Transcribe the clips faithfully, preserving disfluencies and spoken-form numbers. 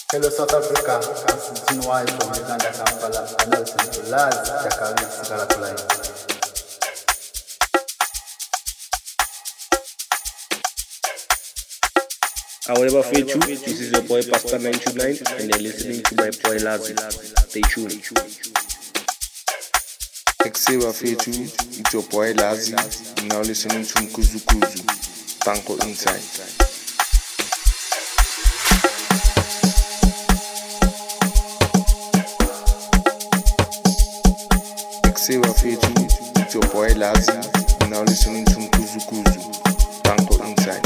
Hello South Africa, Constantine White from Uganda, Kampala, and Nelson to Laz, Jakari, Sigalakulai. However, faith you, this is your boy Pastor nine two nine, and you're listening to my boy Lazi. Stay tuned. Exiwa faith you, it's your boy Lazi, you're now listening to Mkuzu Kuzu, Banco Inside. Say what you do, it's your boy Lazi, you're now listening to Mkuzu Kuzu, Banco Inside.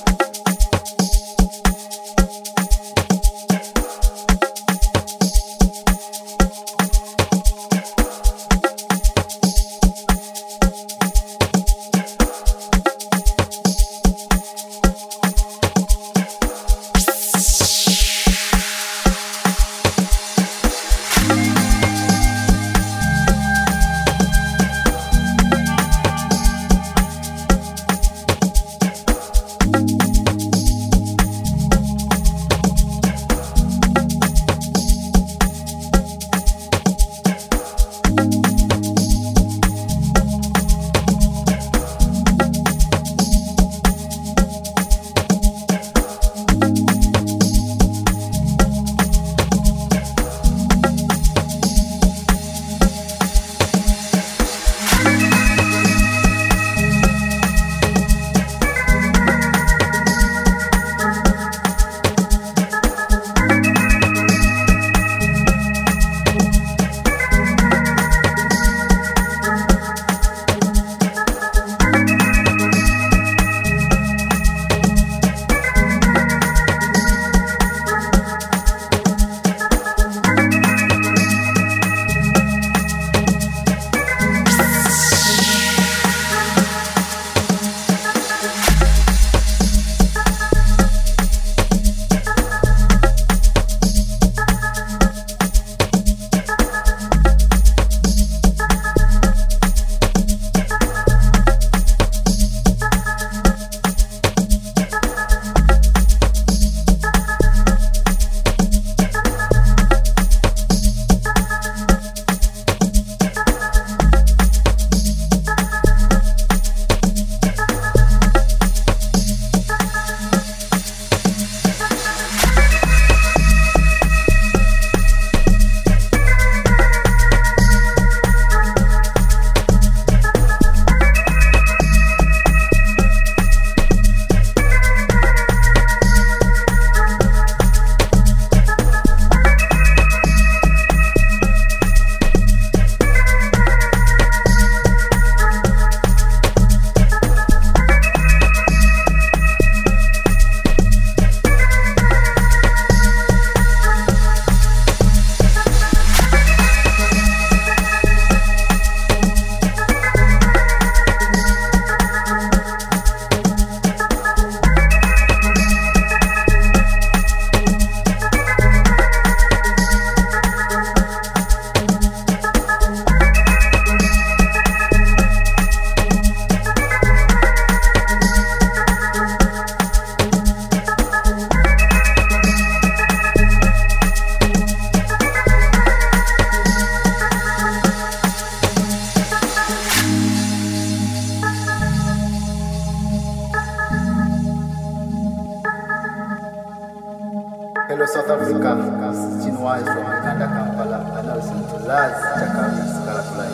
Hello South Africa, Constantine White from Uganda, Kampala, and Nelson to Laz, Jakari, Sigalakulai.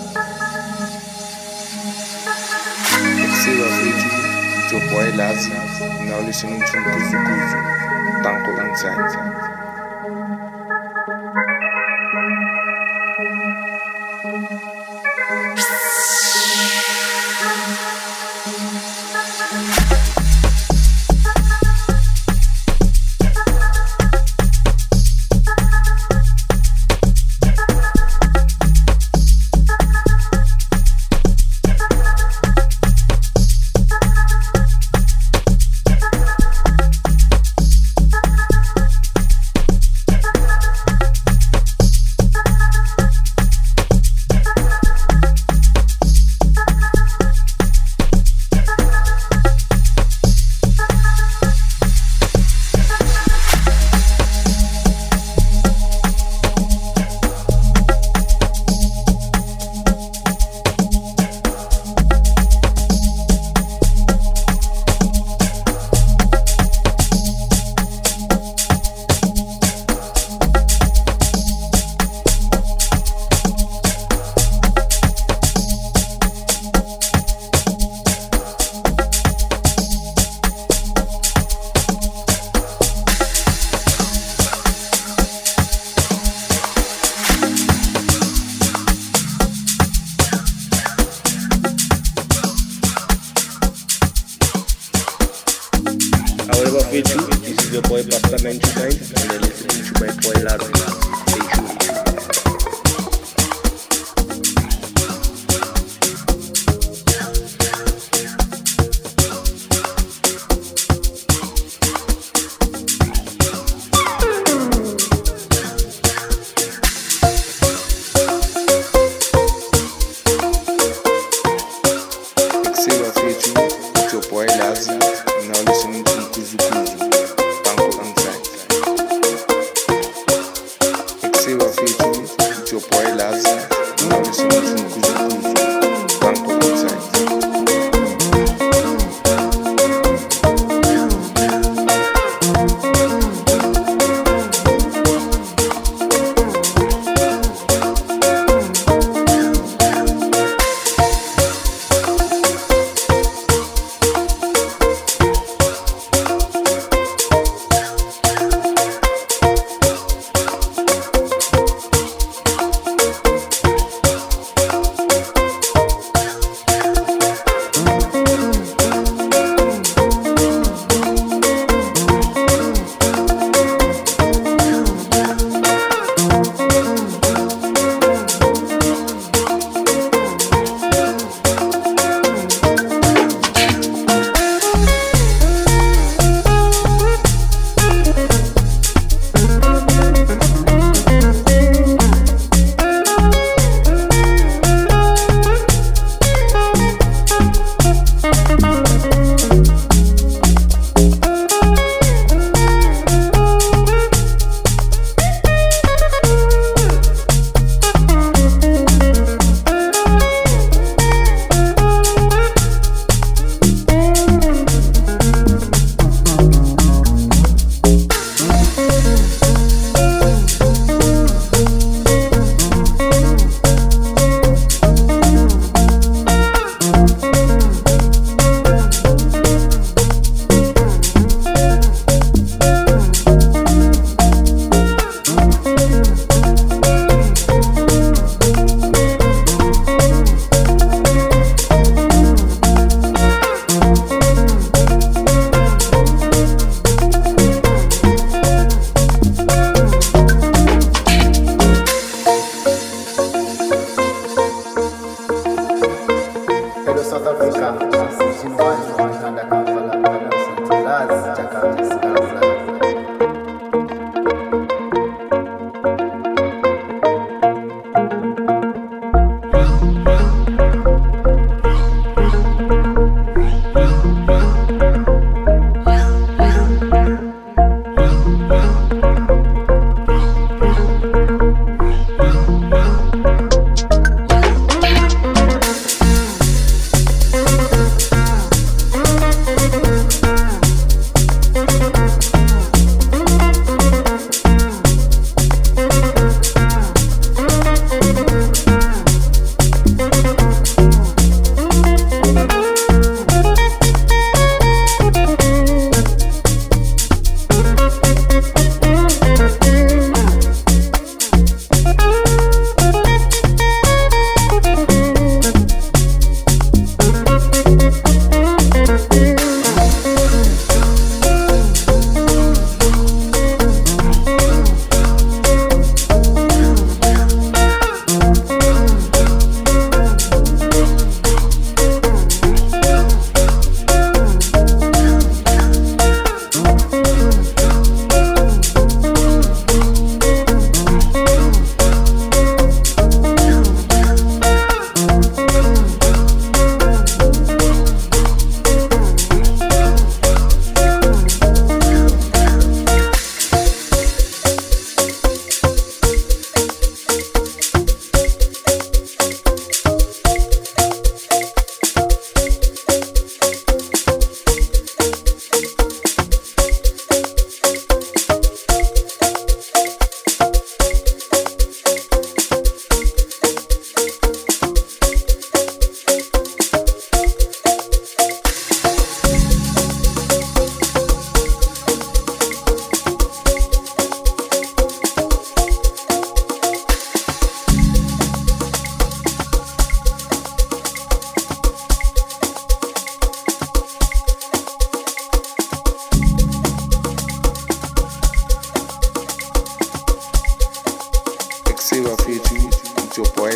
Say what you do, it's your boy Lazi, you're now listening to Mkuzu Kuzu, Banco Inside. However, Fetu, this is your boy Pastor nine two nine, and you're listening to my boy Lazi. Stay tuned. Silva Fetu, it's your boy Lazi, now listening to Kuzu Kuzu, Tanko Inside.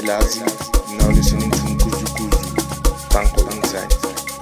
Lazi. Now listening to Kuzu Kuzu, Tanko Inside.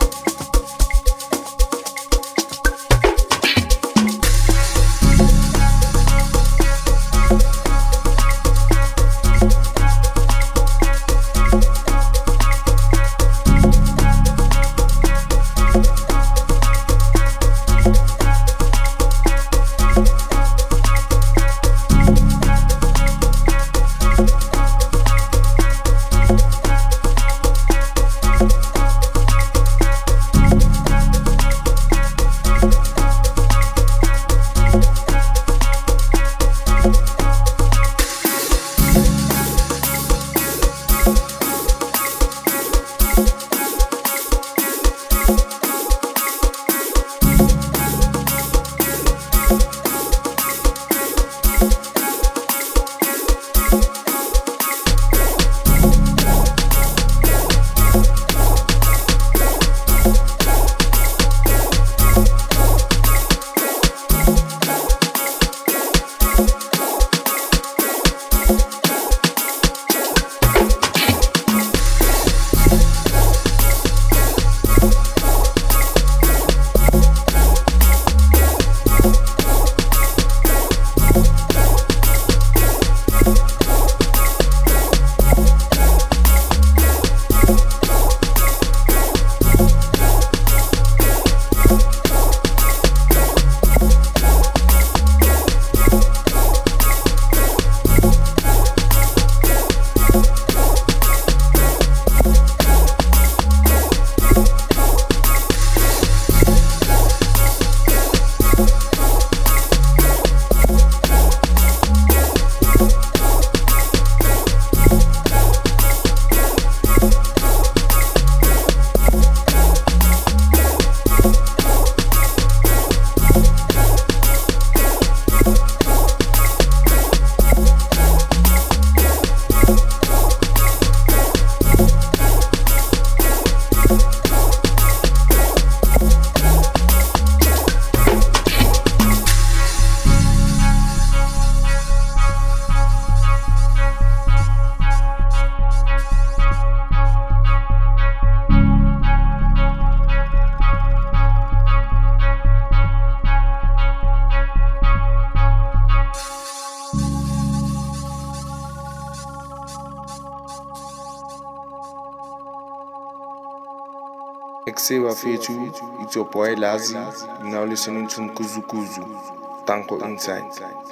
Exiwa Fetu, it's your boy Lazi. You're now listening to Kuzu Kuzu, Tanko Inside.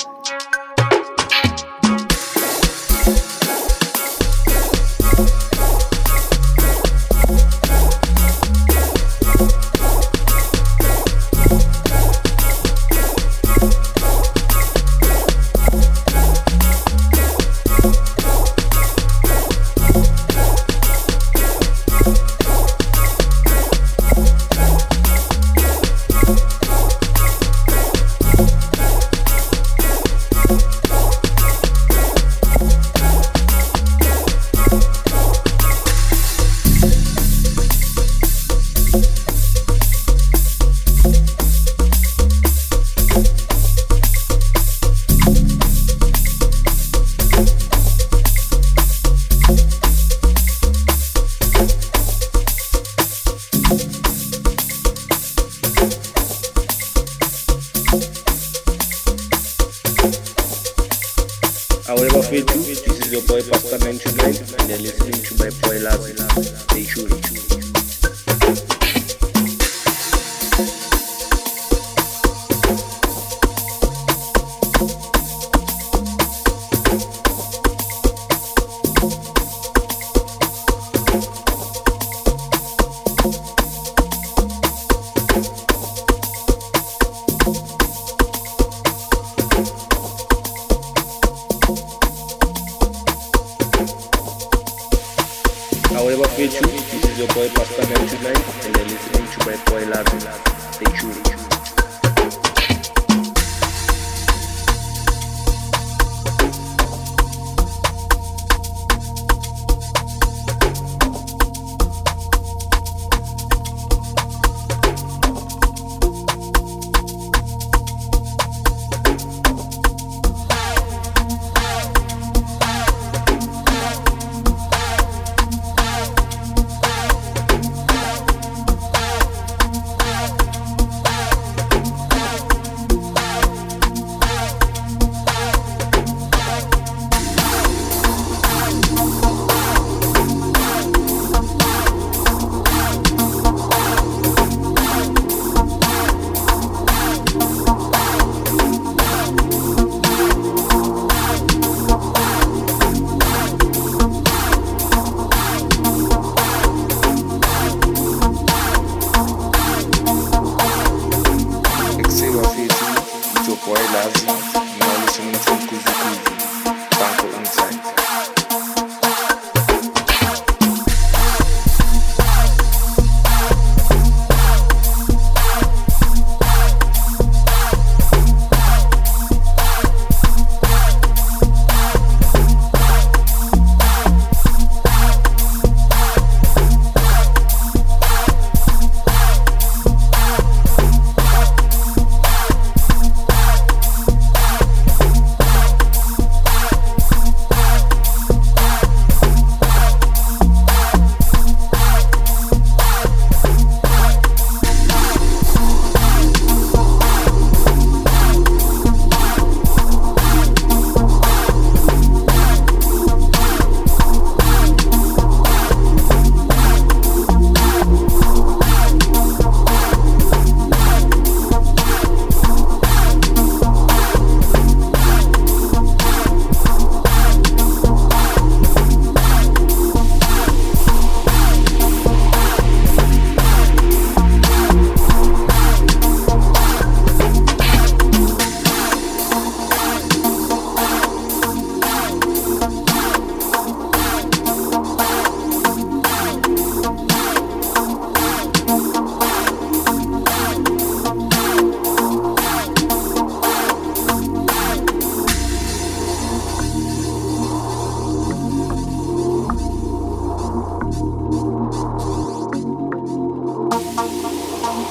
However, Fetu, this is your boy Pastor nine two nine, and you're listening to my boy Lazi. Stay tuned. However, Fetu, this is your boy Pastor nine two nine, and you're listening to my boy Lazi. Stay tuned.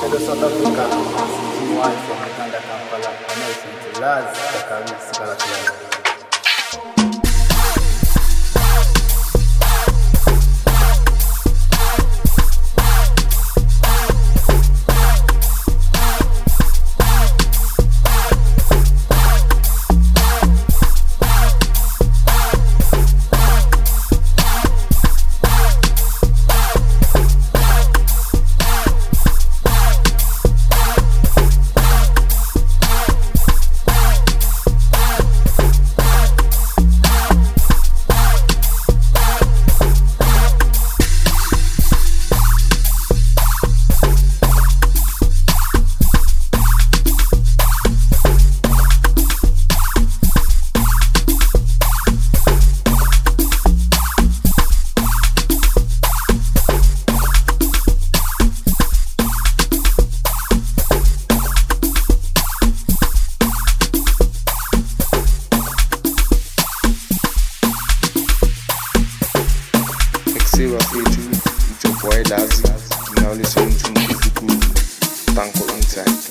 Hello South Africa, Sijini Wise from Uganda, Kampala, and Nelson Tulazi, Chakari, Sikala Kulani. Ekuseba fethu, it's your boy Lazi. Now listening to Mkuzu Kuzu, Tanko Inside.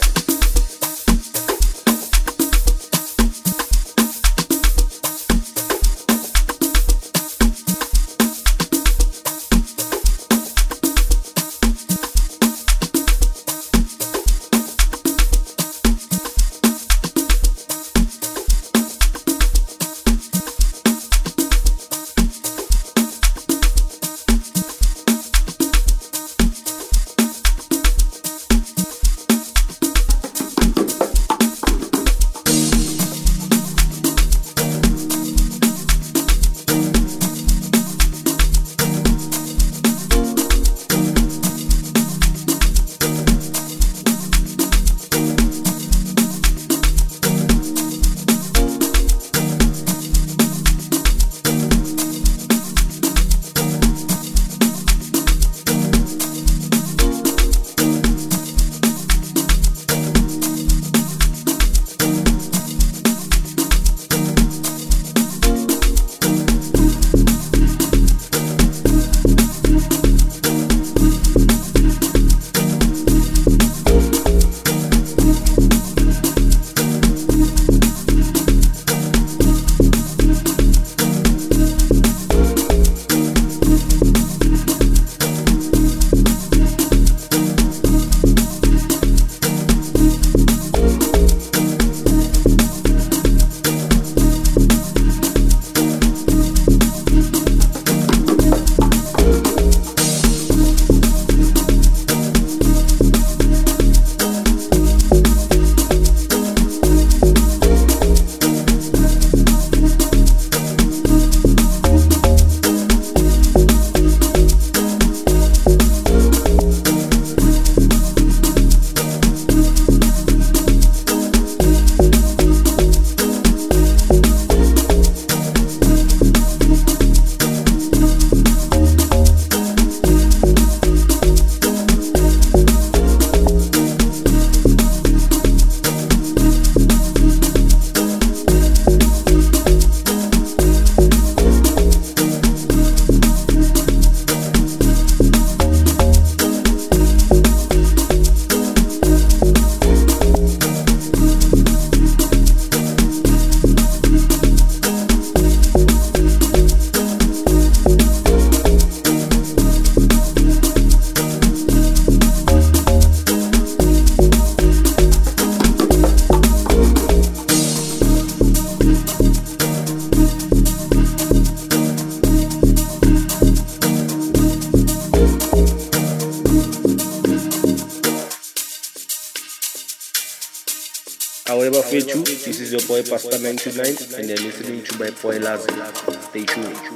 However, Fechu, this is your boy Pastor nine two nine, and you're listening to my boy Lazi. Stay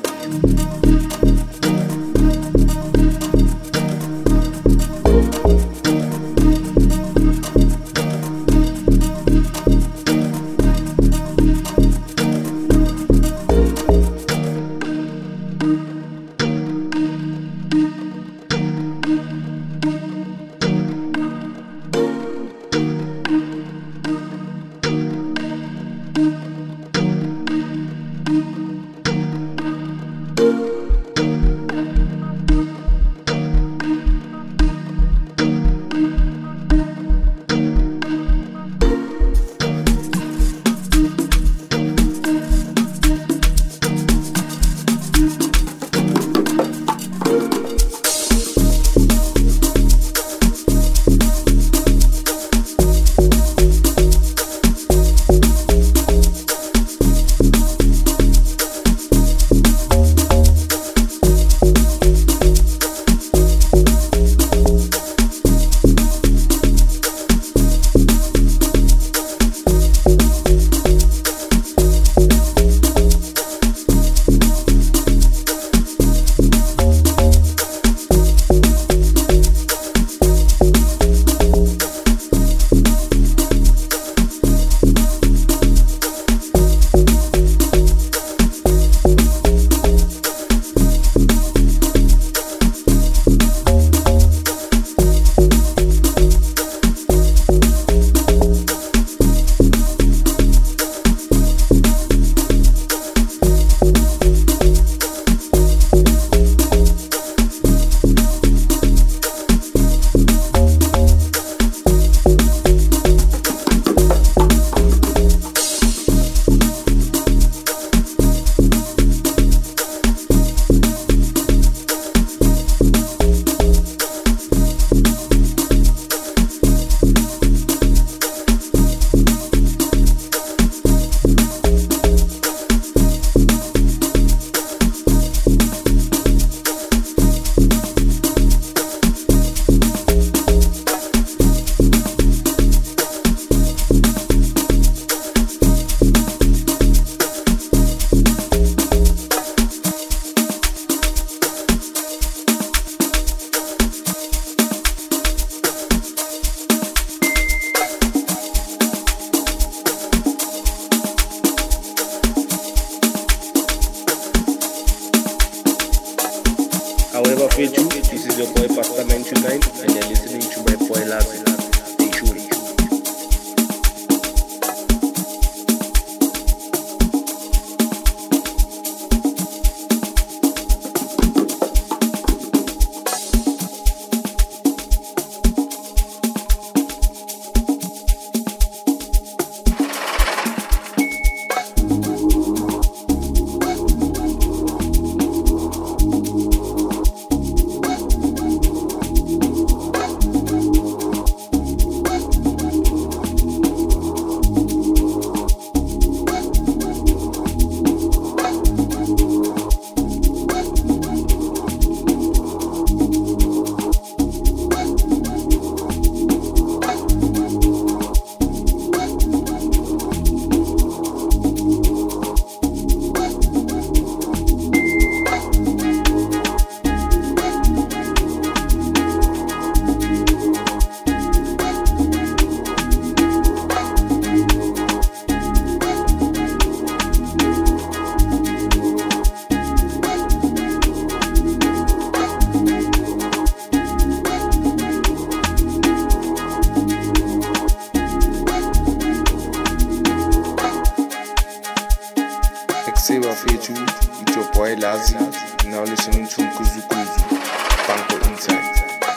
tuned. Thank you. ninety-nine and you're listening to my boy Lazi. Stay tuned. Xeba Fetu, it's your boy Lazi, now listening to Kuzu Kuzu, Banco Inside.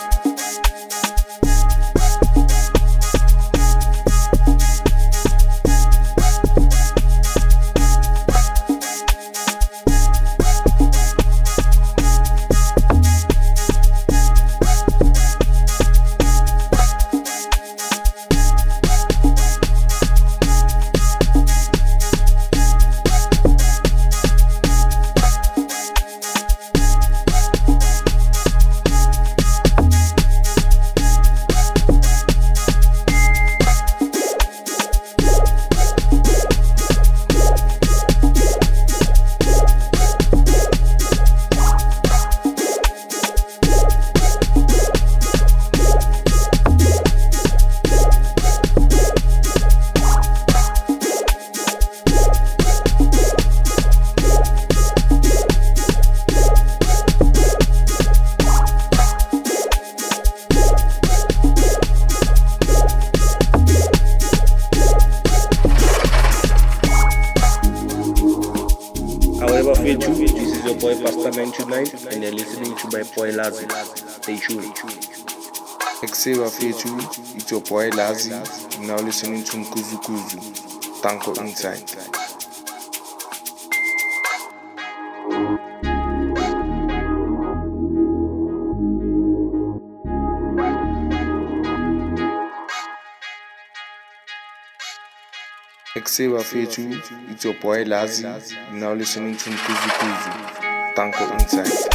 However, Fetu, this is your boy Pastor ninety-nine and you're listening to my boy Lazi. Stay tuned. Xeba Fetu, it's your boy Lazi, now listening to Kuzu Kuzu, Banco Inside. Xeba Fetu, it's your boy Lazi, now listening to Kuzu Kuzu, Banco Inside.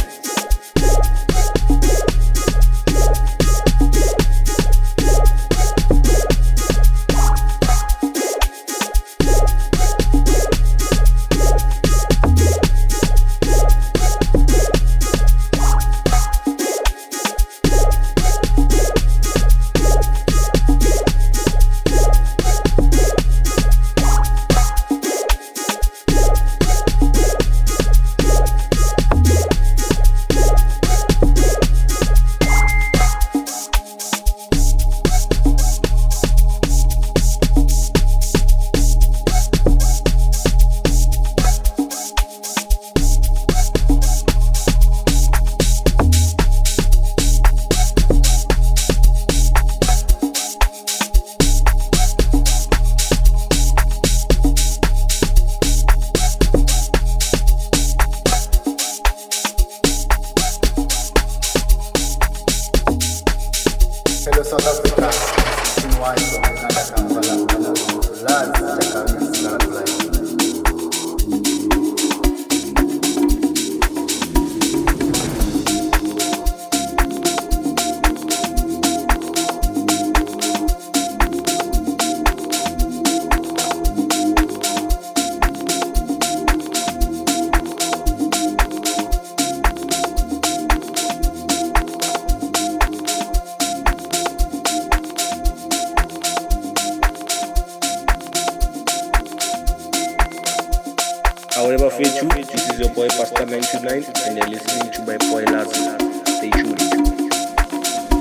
Hello South Africa, in wise from Uganda, Kampala, and Lazi, Chakaris, Galapulai. However, Fetu, this is your boy Pastor ninety-nine and you're listening to my boy Lazi. Stay tuned.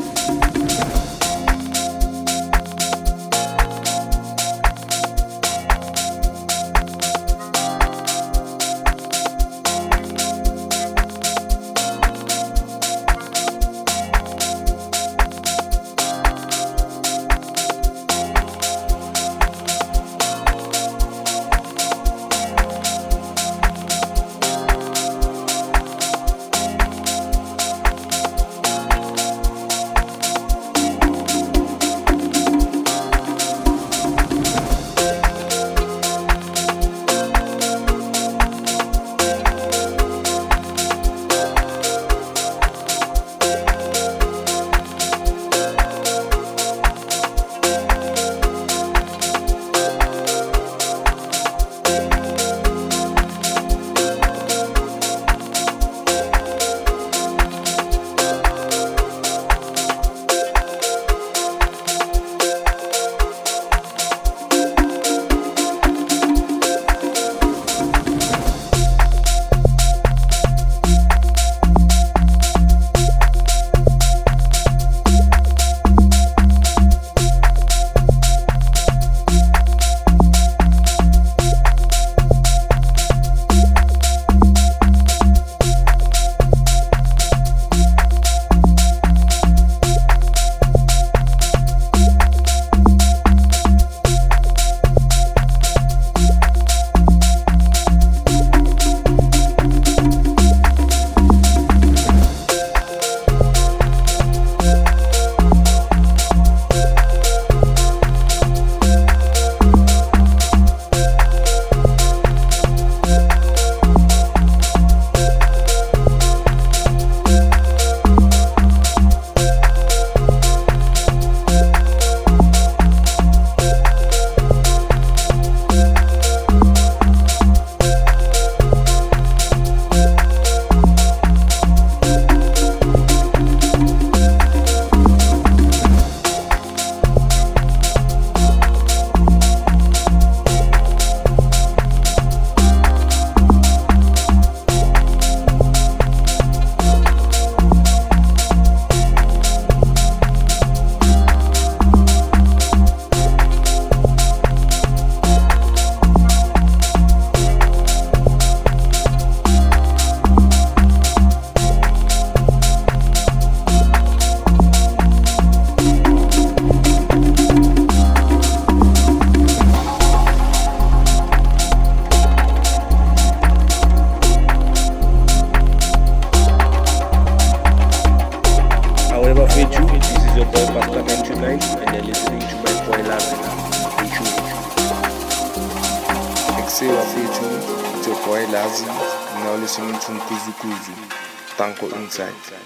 boy Lazi. Stay tuned. Mixé wafethu, it's your boy Lazi. Now listening to Kuzu Kuzu, Tanko Inside.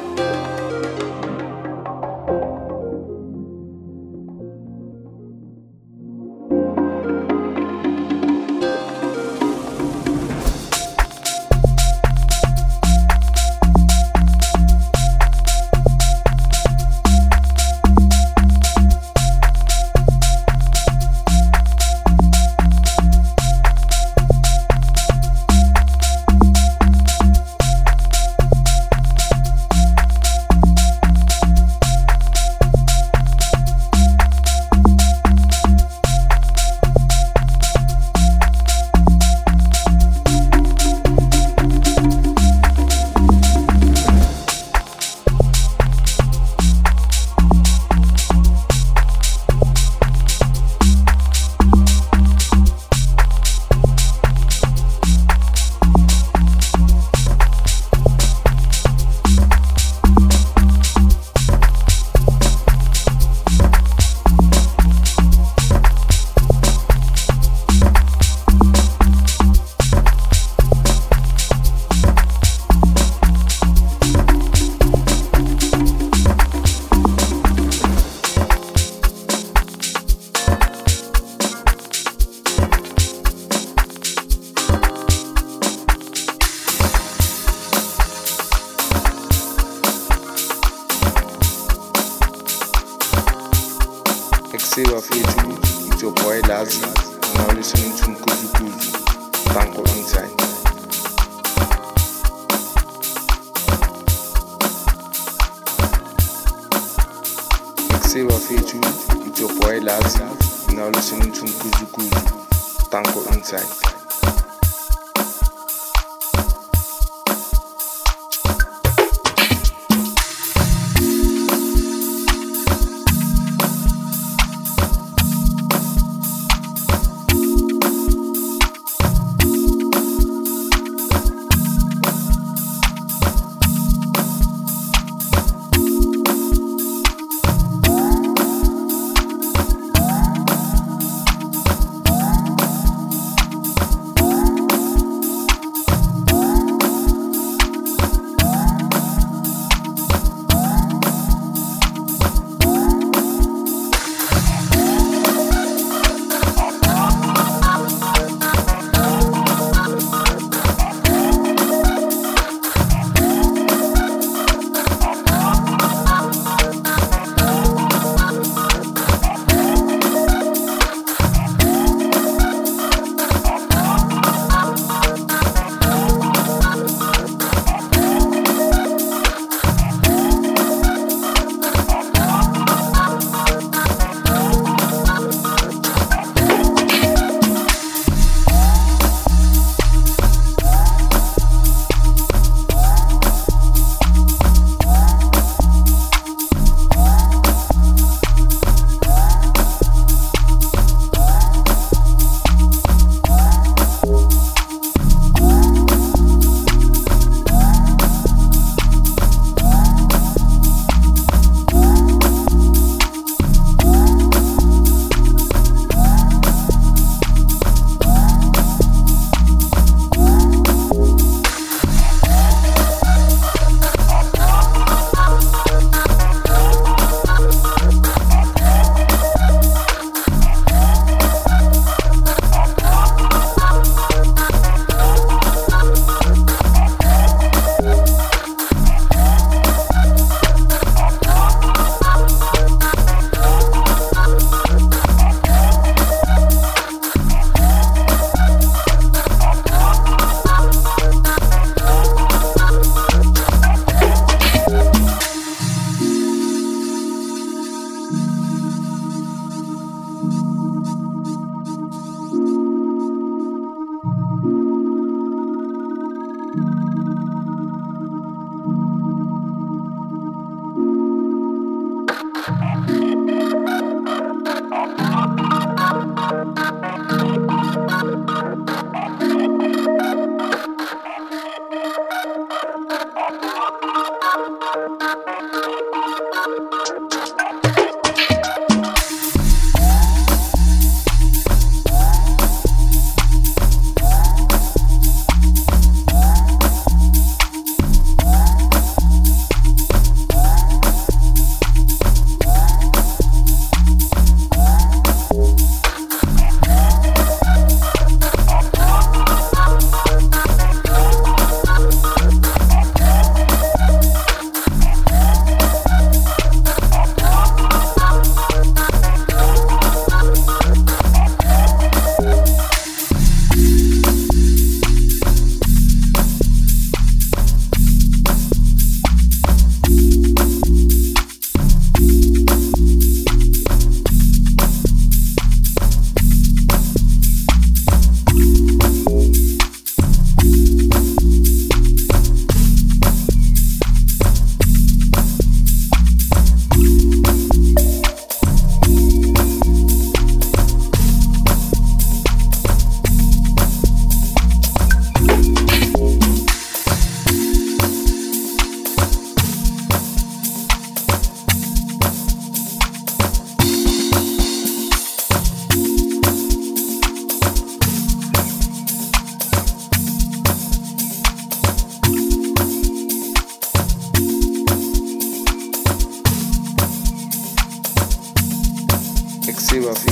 Mixé wafethu, it's your boy Lazi. Now listening to Kuzu Kuzu, Tanko Inside. Mixé wafethu, it's your boy Lazi. Now listening to Kuzu Kuzu, Tanko Inside.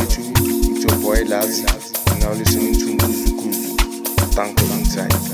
fethu, it's your boy Lazi. You're now listening to Kuzu Kuzu, Tanko Inside.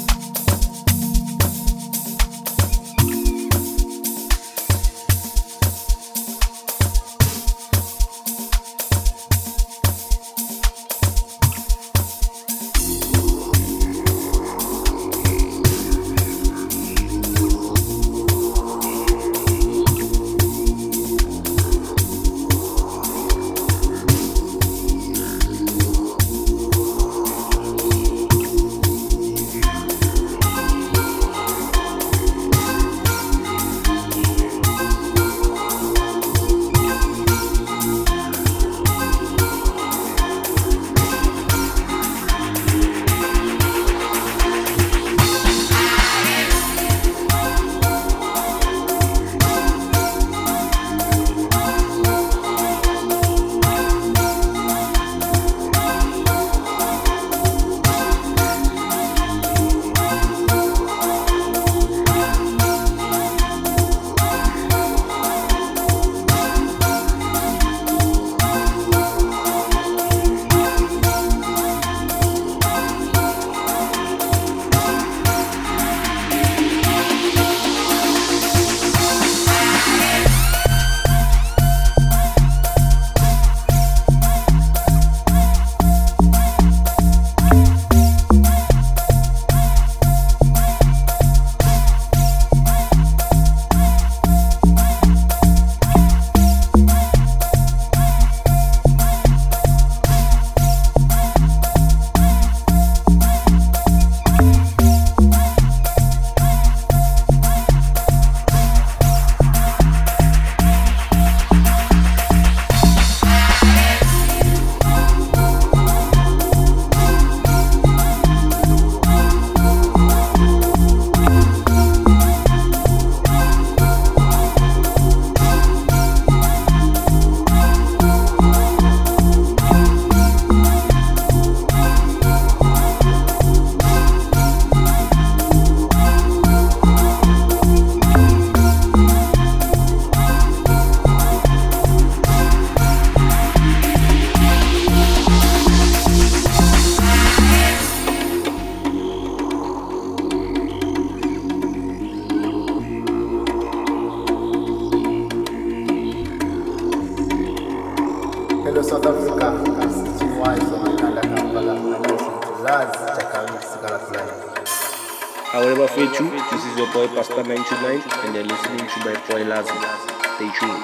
Hello South Africa, it's Jim Wise from Uganda, Kampala, and listen to Laz Chakari Sigara Fly. However, Fechu, this is your boy Pastor ninety-nine, and you're listening to my boy Lazi. Stay tuned.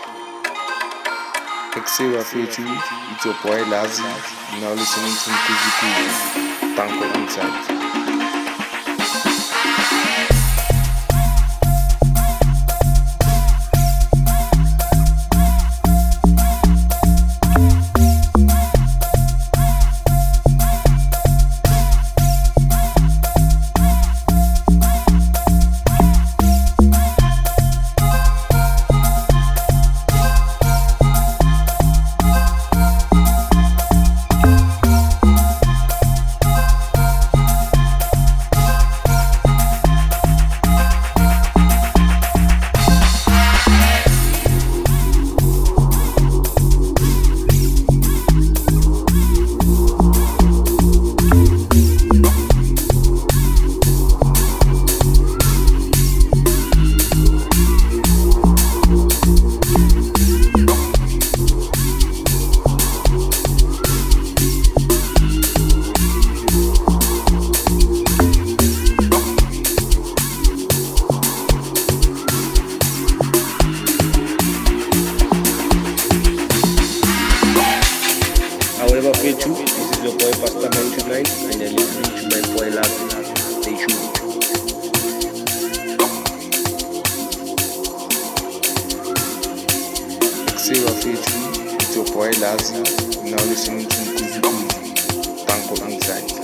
Exewa Fetu, it's your boy Lazi. You're now listening to Kuzu Kuzu, Tanko Inside. This is your boy Pastor ninety-nine, and you're listening to my boy Lazi. Stay tuned. Exewa Fetu, it's your boy Lazi. You're now listening to Kuzu Kuzu, Tanko Inside.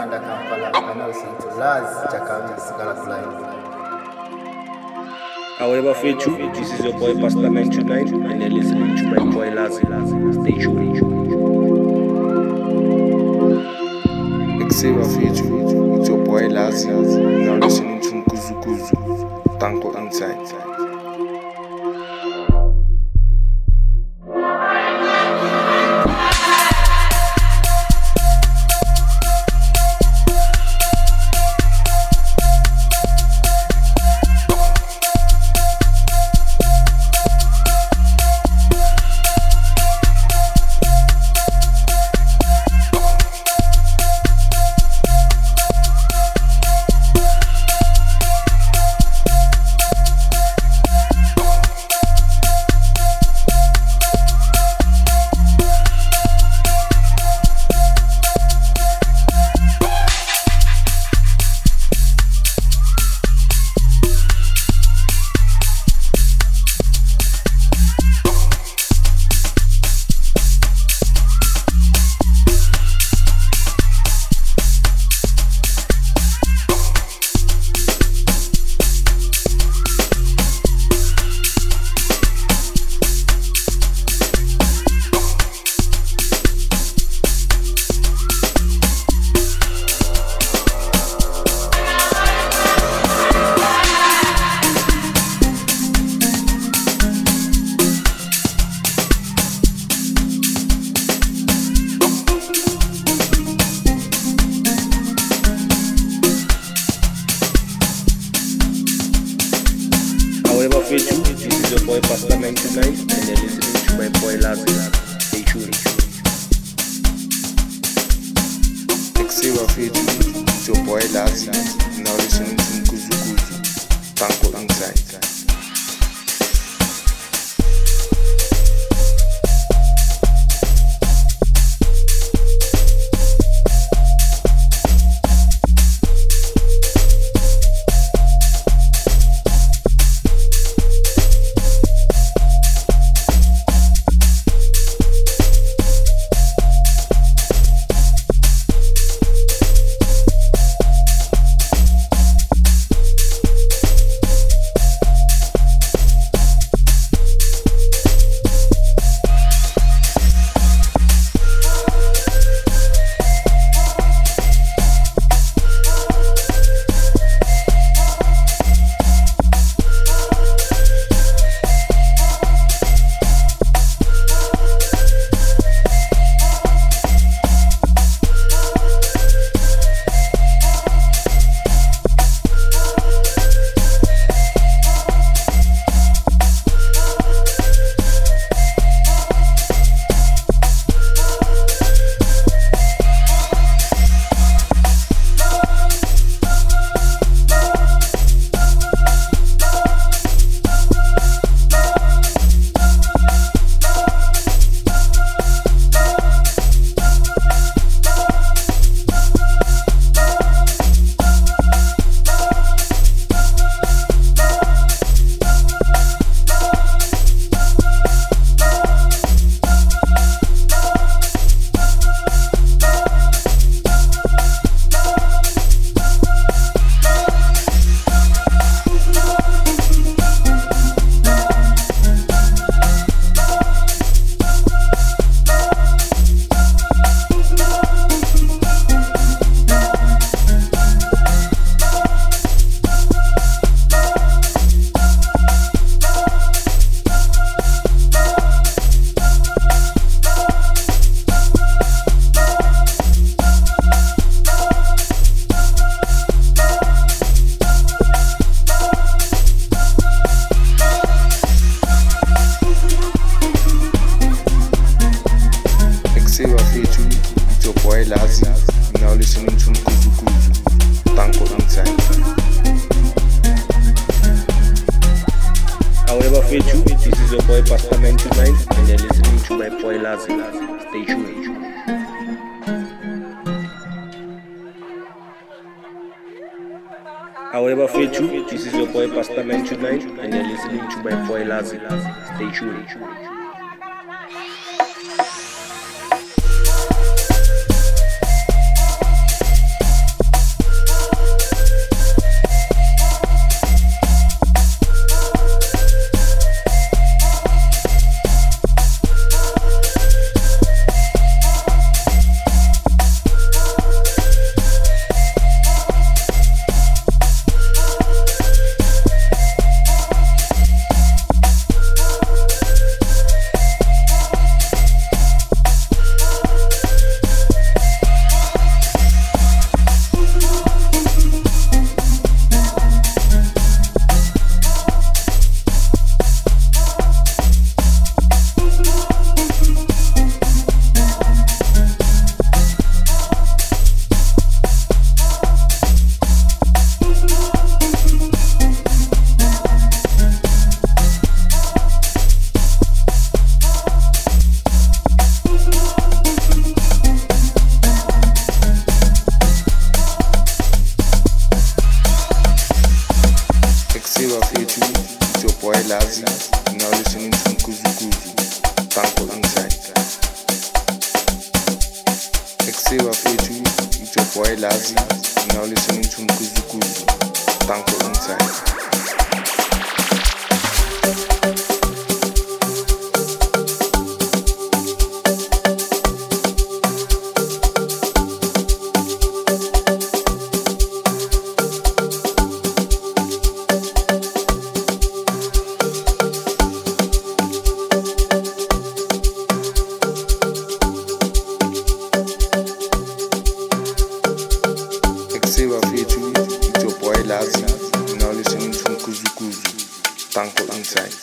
Uganda, Kampala, and also to Laz, Chakawi, Sigala Fly. However, Fetu, this is your boy Pastor nine two nine, and you're listening to my boy Lazi. Stay tuned. Exewa Fetu, it's your boy Lazi. Now listening to Kuzu Kuzu, Tango Inside. This is your boy Pastor nine two nine, and you're listening to my boy Lazi. Stay tuned. Exewa Fetu, it's your boy Lazi. Now listening to Kuzu Kuzu, Tango Inside. Now listening to Kuzu Kuzu, Tango Inside. However, Fetu, this is your boy Pastor nine two nine, and you're listening to my boy Lazi. Stay tuned. However, Fetu, this is your boy Pastor nine two nine, and you're listening to my boy Lazi. Stay tuned. Lazi. You're now listening to Kuzu Kuzu, Tanko Inside. Exe wafethu, it's your boy Lazi. You're now listening to Kuzu Kuzu, Tanko Inside. Now listening to Kuzu Kuzu, Tanko Inside.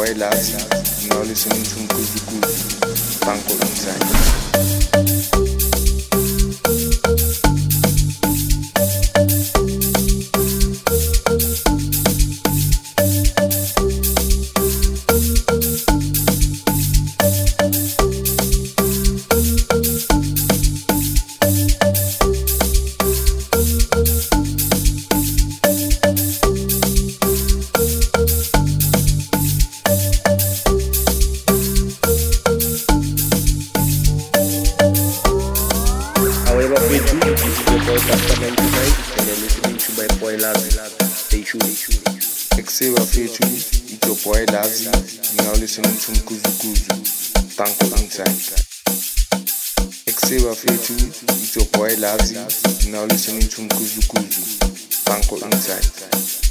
boy Lazi. Now listening to Kuzu Kuzu. Tanko Inside. However, Fetu, this is your boy Pastor ninety-nine, and you're listening to my boy Lazi. Stay tuned. Exewa Fetu, it's your boy Lazi. Now listening to Kuzu Kuzu. Tanko Inside. Exewa Fetu, it's your boy Lazi. Now listening to Kuzu Kuzu. Tanko Inside.